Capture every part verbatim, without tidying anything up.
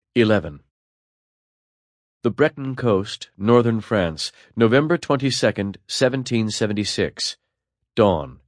eleven. The Breton Coast, Northern France, November twenty-second, seventeen seventy-six. Dawn.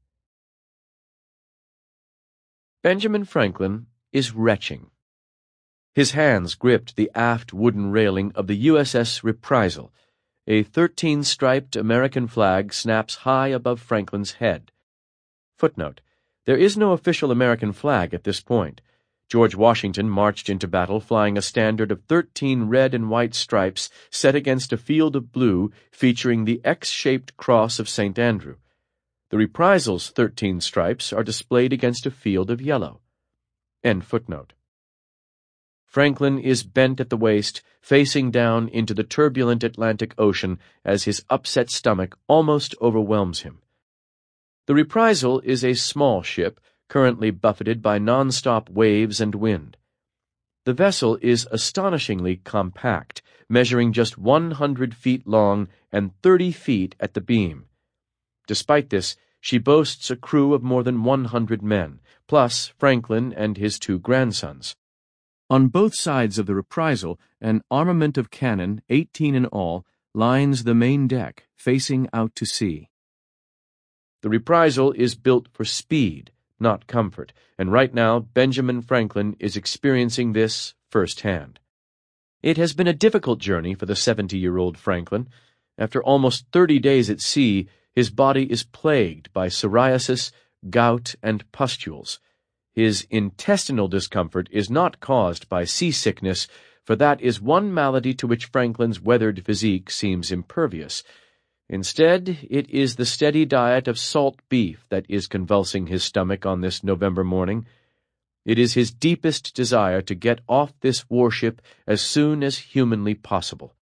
Benjamin Franklin is retching. His hands gripped the aft wooden railing of the U S S Reprisal. A thirteen-striped American flag snaps high above Franklin's head. Footnote: there is no official American flag at this point. George Washington marched into battle flying a standard of thirteen red and white stripes set against a field of blue featuring the X-shaped cross of Saint Andrew. The Reprisal's thirteen stripes are displayed against a field of yellow. End footnote. Franklin is bent at the waist, facing down into the turbulent Atlantic Ocean as his upset stomach almost overwhelms him. The Reprisal is a small ship, currently buffeted by non-stop waves and wind. The vessel is astonishingly compact, measuring just one hundred feet long and thirty feet at the beam. Despite this, she boasts a crew of more than one hundred men, plus Franklin and his two grandsons. On both sides of the Reprisal, an armament of cannon, eighteen in all, lines the main deck, facing out to sea. The Reprisal is built for speed, not comfort, and right now Benjamin Franklin is experiencing this firsthand. It has been a difficult journey for the seventy-year-old Franklin. After almost thirty days at sea, his body is plagued by psoriasis, gout, and pustules. His intestinal discomfort is not caused by seasickness, for that is one malady to which Franklin's weathered physique seems impervious. Instead, it is the steady diet of salt beef that is convulsing his stomach on this November morning. It is his deepest desire to get off this warship as soon as humanly possible.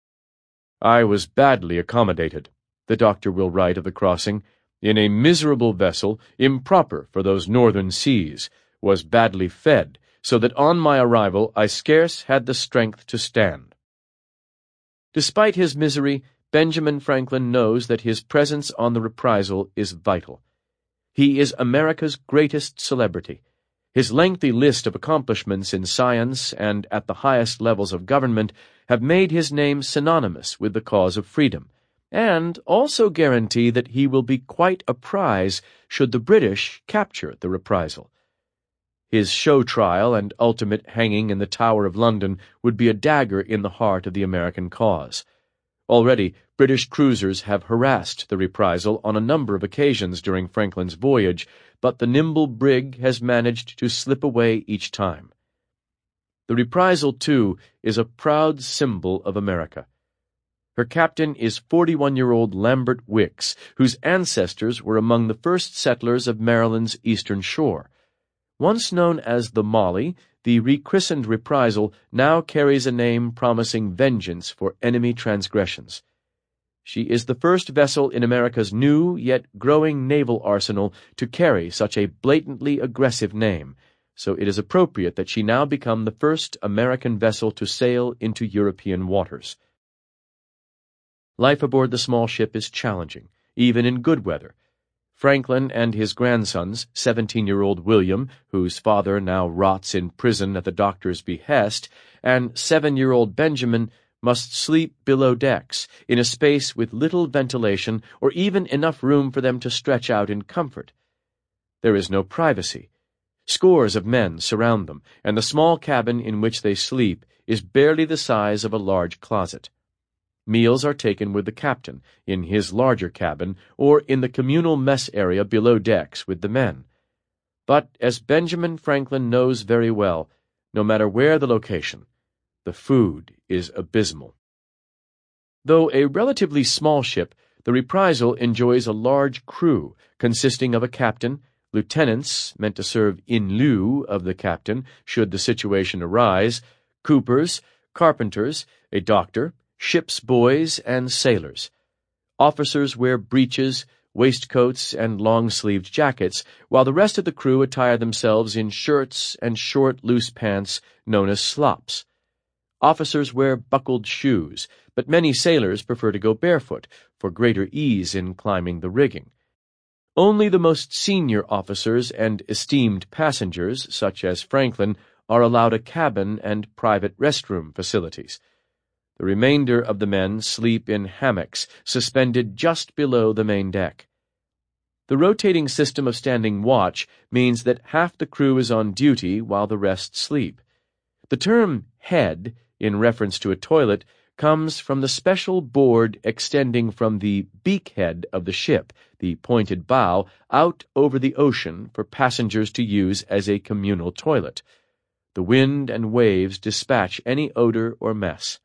"I was badly accommodated," the doctor will write of the crossing, "in a miserable vessel, improper for those northern seas, was badly fed, so that on my arrival I scarce had the strength to stand." Despite his misery, Benjamin Franklin knows that his presence on the Reprisal is vital. He is America's greatest celebrity. His lengthy list of accomplishments in science and at the highest levels of government have made his name synonymous with the cause of freedom, and also guarantee that he will be quite a prize should the British capture the Reprisal. His show trial and ultimate hanging in the Tower of London would be a dagger in the heart of the American cause. Already, British cruisers have harassed the Reprisal on a number of occasions during Franklin's voyage, but the nimble brig has managed to slip away each time. The Reprisal, too, is a proud symbol of America. Her captain is forty-one-year-old Lambert Wickes, whose ancestors were among the first settlers of Maryland's eastern shore. Once known as the Molly, the rechristened Reprisal now carries a name promising vengeance for enemy transgressions. She is the first vessel in America's new yet growing naval arsenal to carry such a blatantly aggressive name, so it is appropriate that she now become the first American vessel to sail into European waters. Life aboard the small ship is challenging, even in good weather. Franklin and his grandsons, seventeen-year-old William, whose father now rots in prison at the doctor's behest, and seven-year-old Benjamin, must sleep below decks, in a space with little ventilation or even enough room for them to stretch out in comfort. There is no privacy. Scores of men surround them, and the small cabin in which they sleep is barely the size of a large closet. Meals are taken with the captain, in his larger cabin, or in the communal mess area below decks with the men. But, as Benjamin Franklin knows very well, no matter where the location, the food is abysmal. Though a relatively small ship, the Reprisal enjoys a large crew, consisting of a captain, lieutenants meant to serve in lieu of the captain should the situation arise, coopers, carpenters, a doctor, ship's boys, and sailors. Officers wear breeches, waistcoats, and long-sleeved jackets, while the rest of the crew attire themselves in shirts and short, loose pants known as slops. Officers wear buckled shoes, but many sailors prefer to go barefoot for greater ease in climbing the rigging. Only the most senior officers and esteemed passengers, such as Franklin, are allowed a cabin and private restroom facilities. The remainder of the men sleep in hammocks suspended just below the main deck. The rotating system of standing watch means that half the crew is on duty while the rest sleep. The term head, in reference to a toilet, comes from the special board extending from the beakhead of the ship, the pointed bow, out over the ocean for passengers to use as a communal toilet. The wind and waves dispatch any odor or mess.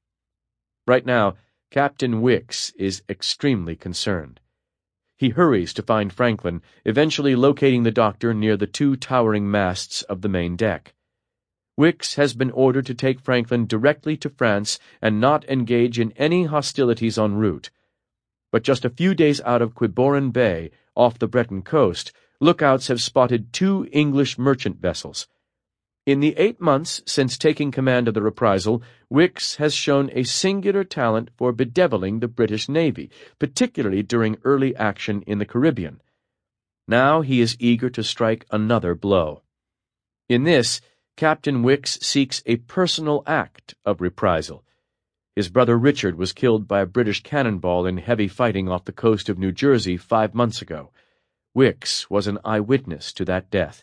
Right now, Captain Wicks is extremely concerned. He hurries to find Franklin, eventually locating the doctor near the two towering masts of the main deck. Wicks has been ordered to take Franklin directly to France and not engage in any hostilities en route. But just a few days out of Quiberon Bay, off the Breton coast, lookouts have spotted two English merchant vessels. In the eight months since taking command of the Reprisal, Wicks has shown a singular talent for bedeviling the British Navy, particularly during early action in the Caribbean. Now he is eager to strike another blow. In this, Captain Wicks seeks a personal act of reprisal. His brother Richard was killed by a British cannonball in heavy fighting off the coast of New Jersey five months ago. Wicks was an eyewitness to that death.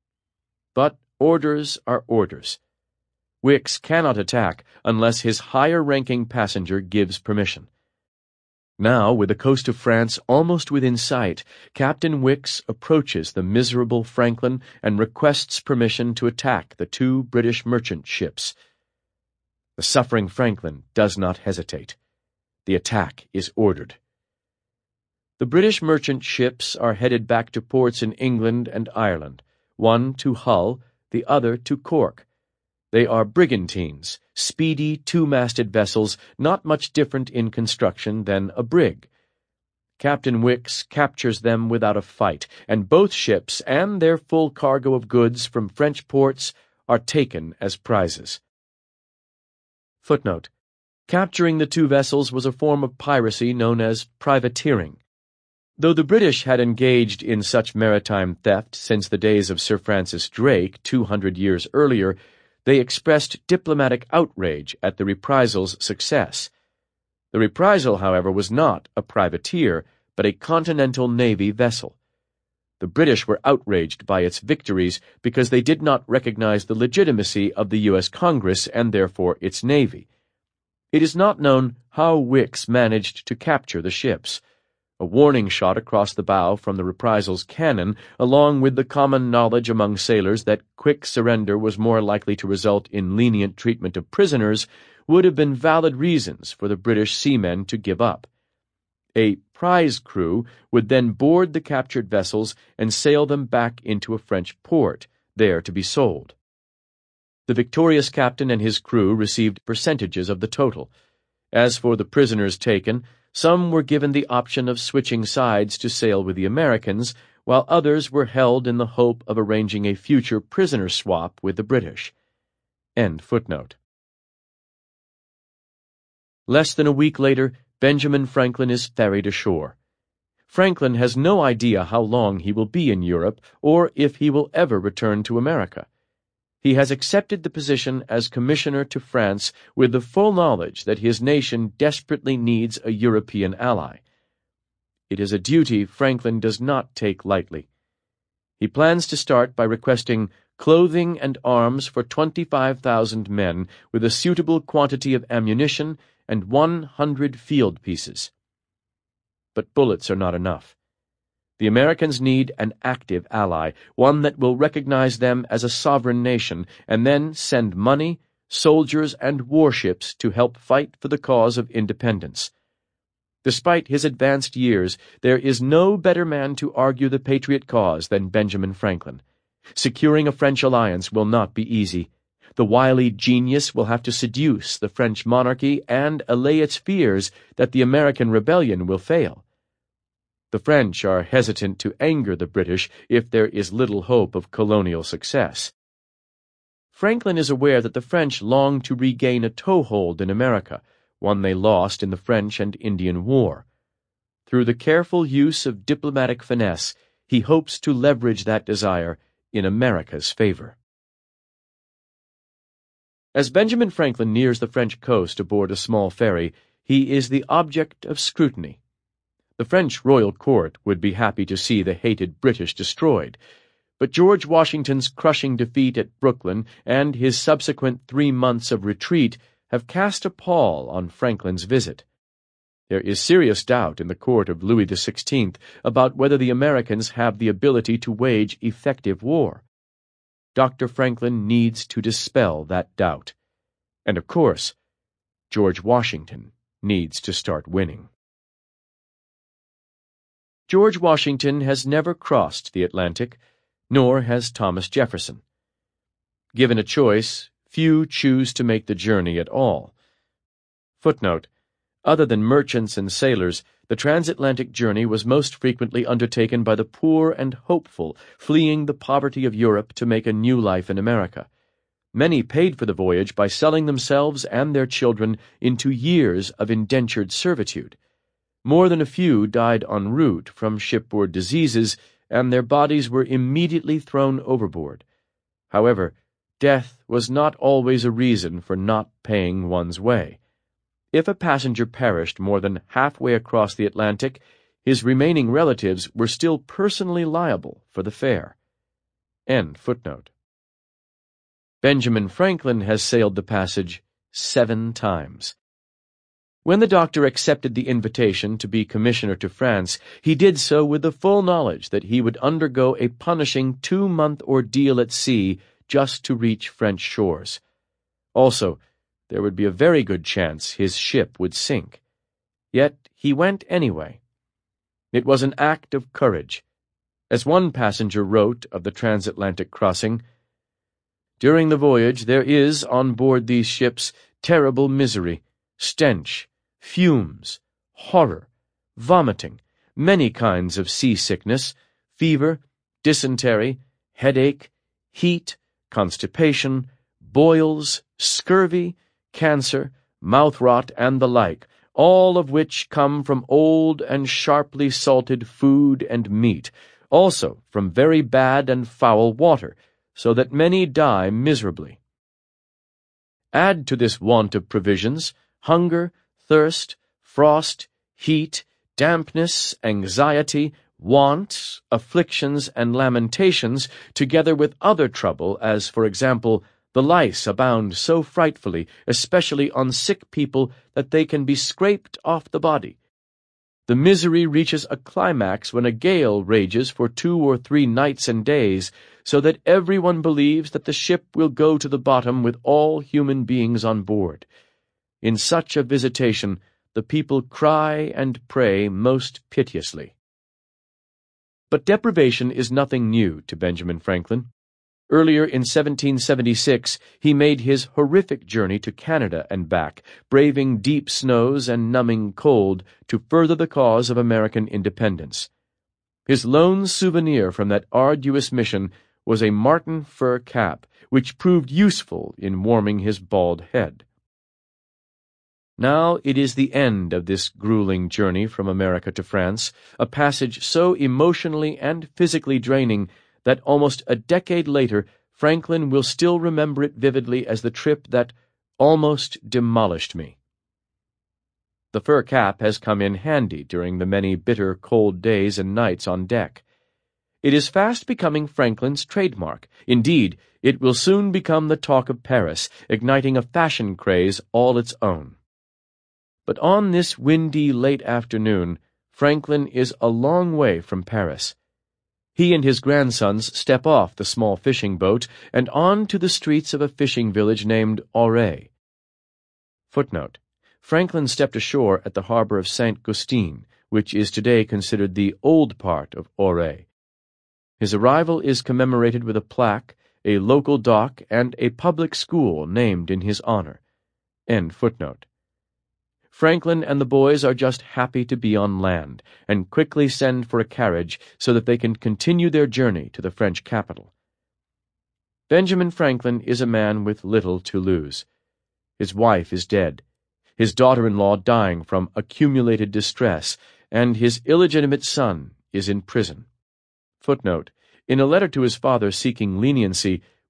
But orders are orders. Wicks cannot attack unless his higher-ranking passenger gives permission. Now, with the coast of France almost within sight, Captain Wicks approaches the miserable Franklin and requests permission to attack the two British merchant ships. The suffering Franklin does not hesitate. The attack is ordered. The British merchant ships are headed back to ports in England and Ireland, one to Hull, the other to Cork. They are brigantines, speedy two-masted vessels not much different in construction than a brig. Captain Wicks captures them without a fight, and both ships and their full cargo of goods from French ports are taken as prizes. Footnote: Capturing the two vessels was a form of piracy known as privateering. Though the British had engaged in such maritime theft since the days of Sir Francis Drake two hundred years earlier, they expressed diplomatic outrage at the Reprisal's success. The Reprisal, however, was not a privateer, but a Continental Navy vessel. The British were outraged by its victories because they did not recognize the legitimacy of the U S Congress and therefore its Navy. It is not known how Wicks managed to capture the ships. A warning shot across the bow from the Reprisal's cannon, along with the common knowledge among sailors that quick surrender was more likely to result in lenient treatment of prisoners, would have been valid reasons for the British seamen to give up. A prize crew would then board the captured vessels and sail them back into a French port, there to be sold. The victorious captain and his crew received percentages of the total. As for the prisoners taken, some were given the option of switching sides to sail with the Americans, while others were held in the hope of arranging a future prisoner swap with the British. End footnote. Less than a week later, Benjamin Franklin is ferried ashore. Franklin has no idea how long he will be in Europe or if he will ever return to America. He has accepted the position as commissioner to France with the full knowledge that his nation desperately needs a European ally. It is a duty Franklin does not take lightly. He plans to start by requesting clothing and arms for twenty-five thousand men with a suitable quantity of ammunition and one hundred field pieces. But bullets are not enough. The Americans need an active ally, one that will recognize them as a sovereign nation, and then send money, soldiers, and warships to help fight for the cause of independence. Despite his advanced years, there is no better man to argue the patriot cause than Benjamin Franklin. Securing a French alliance will not be easy. The wily genius will have to seduce the French monarchy and allay its fears that the American rebellion will fail. The French are hesitant to anger the British if there is little hope of colonial success. Franklin is aware that the French long to regain a toehold in America, one they lost in the French and Indian War. Through the careful use of diplomatic finesse, he hopes to leverage that desire in America's favor. As Benjamin Franklin nears the French coast aboard a small ferry, he is the object of scrutiny. The French royal court would be happy to see the hated British destroyed, but George Washington's crushing defeat at Brooklyn and his subsequent three months of retreat have cast a pall on Franklin's visit. There is serious doubt in the court of Louis the Sixteenth about whether the Americans have the ability to wage effective war. Doctor Franklin needs to dispel that doubt. And of course, George Washington needs to start winning. George Washington has never crossed the Atlantic, nor has Thomas Jefferson. Given a choice, few choose to make the journey at all. Footnote: Other than merchants and sailors, the transatlantic journey was most frequently undertaken by the poor and hopeful, fleeing the poverty of Europe to make a new life in America. Many paid for the voyage by selling themselves and their children into years of indentured servitude. More than a few died en route from shipboard diseases, and their bodies were immediately thrown overboard. However, death was not always a reason for not paying one's way. If a passenger perished more than halfway across the Atlantic, his remaining relatives were still personally liable for the fare. End footnote. Benjamin Franklin has sailed the passage seven times. When the doctor accepted the invitation to be commissioner to France, he did so with the full knowledge that he would undergo a punishing two-month ordeal at sea just to reach French shores. Also, there would be a very good chance his ship would sink. Yet he went anyway. It was an act of courage. As one passenger wrote of the transatlantic crossing, "During the voyage there is, on board these ships, terrible misery, stench, fumes, horror, vomiting, many kinds of seasickness, fever, dysentery, headache, heat, constipation, boils, scurvy, cancer, mouth rot, and the like, all of which come from old and sharply salted food and meat, also from very bad and foul water, so that many die miserably. Add to this want of provisions hunger, thirst, frost, heat, dampness, anxiety, want, afflictions, and lamentations, together with other trouble, as, for example, the lice abound so frightfully, especially on sick people, that they can be scraped off the body. The misery reaches a climax when a gale rages for two or three nights and days, so that everyone believes that the ship will go to the bottom with all human beings on board. In such a visitation, the people cry and pray most piteously." But deprivation is nothing new to Benjamin Franklin. Earlier in seventeen seventy-six, he made his horrific journey to Canada and back, braving deep snows and numbing cold to further the cause of American independence. His lone souvenir from that arduous mission was a marten fur cap, which proved useful in warming his bald head. Now it is the end of this grueling journey from America to France, a passage so emotionally and physically draining that almost a decade later Franklin will still remember it vividly as the trip that almost demolished me. The fur cap has come in handy during the many bitter cold days and nights on deck. It is fast becoming Franklin's trademark. Indeed, it will soon become the talk of Paris, igniting a fashion craze all its own. But on this windy late afternoon, Franklin is a long way from Paris. He and his grandsons step off the small fishing boat and on to the streets of a fishing village named Auray. Footnote: Franklin stepped ashore at the harbor of Saint-Gustin, which is today considered the old part of Auray. His arrival is commemorated with a plaque, a local dock, and a public school named in his honor. End footnote. Franklin and the boys are just happy to be on land, and quickly send for a carriage so that they can continue their journey to the French capital. Benjamin Franklin is a man with little to lose. His wife is dead, his daughter-in-law dying from accumulated distress, and his illegitimate son is in prison. Footnote: In a letter to his father seeking leniency,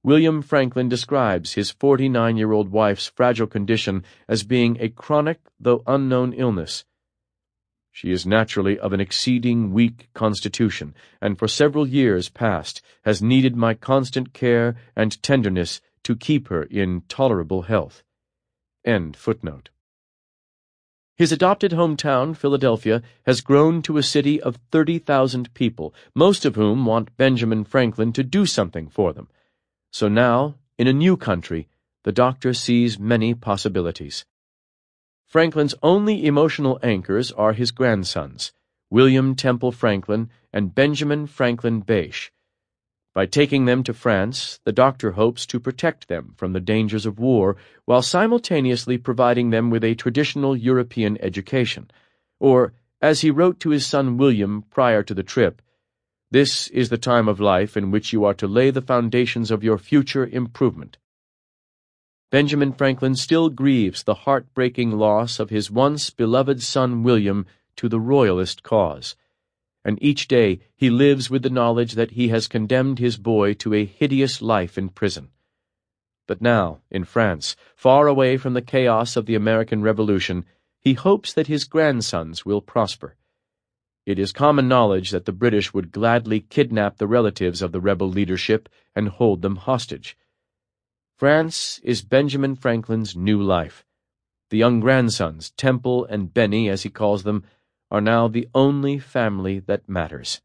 William Franklin describes his forty-nine-year-old wife's fragile condition as being a chronic though unknown illness. She is naturally of an exceeding weak constitution, and for several years past has needed my constant care and tenderness to keep her in tolerable health. End footnote. His adopted hometown, Philadelphia, has grown to a city of thirty thousand people, most of whom want Benjamin Franklin to do something for them. So now, in a new country, the doctor sees many possibilities. Franklin's only emotional anchors are his grandsons, William Temple Franklin and Benjamin Franklin Bache. By taking them to France, the doctor hopes to protect them from the dangers of war while simultaneously providing them with a traditional European education. Or, as he wrote to his son William prior to the trip, "This is the time of life in which you are to lay the foundations of your future improvement." Benjamin Franklin still grieves the heartbreaking loss of his once beloved son William to the Royalist cause, and each day he lives with the knowledge that he has condemned his boy to a hideous life in prison. But now, in France, far away from the chaos of the American Revolution, he hopes that his grandsons will prosper. It is common knowledge that the British would gladly kidnap the relatives of the rebel leadership and hold them hostage. France is Benjamin Franklin's new life. The young grandsons, Temple and Benny as he calls them, are now the only family that matters.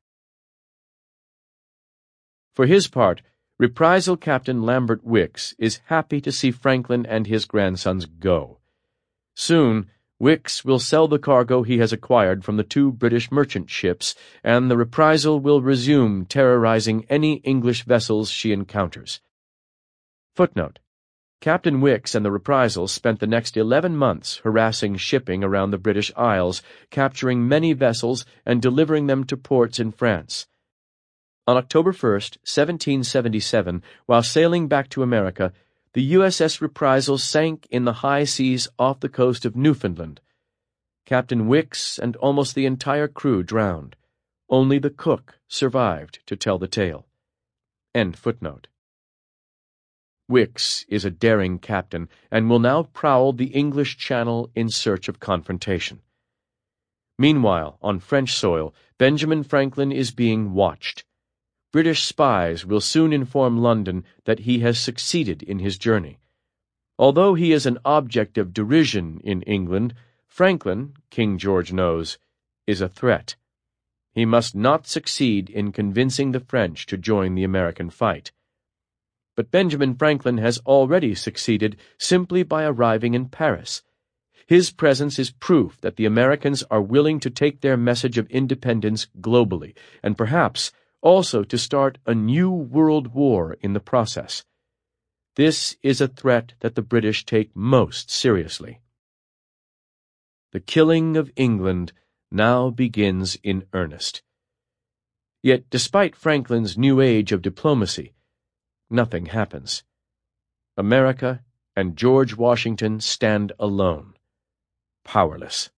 For his part, Reprisal Captain Lambert Wickes is happy to see Franklin and his grandsons go. Soon, Wickes will sell the cargo he has acquired from the two British merchant ships, and the Reprisal will resume terrorizing any English vessels she encounters. Footnote: Captain Wickes and the Reprisal spent the next eleven months harassing shipping around the British Isles, capturing many vessels and delivering them to ports in France. On October first, seventeen seventy-seven, while sailing back to America, the U S S Reprisal sank in the high seas off the coast of Newfoundland. Captain Wickes and almost the entire crew drowned. Only the cook survived to tell the tale. End footnote. Wickes is a daring captain and will now prowl the English Channel in search of confrontation. Meanwhile, on French soil, Benjamin Franklin is being watched. British spies will soon inform London that he has succeeded in his journey. Although he is an object of derision in England, Franklin, King George knows, is a threat. He must not succeed in convincing the French to join the American fight. But Benjamin Franklin has already succeeded simply by arriving in Paris. His presence is proof that the Americans are willing to take their message of independence globally, and perhaps also to start a new world war in the process. This is a threat that the British take most seriously. The killing of England now begins in earnest. Yet, despite Franklin's new age of diplomacy, nothing happens. America and George Washington stand alone, powerless.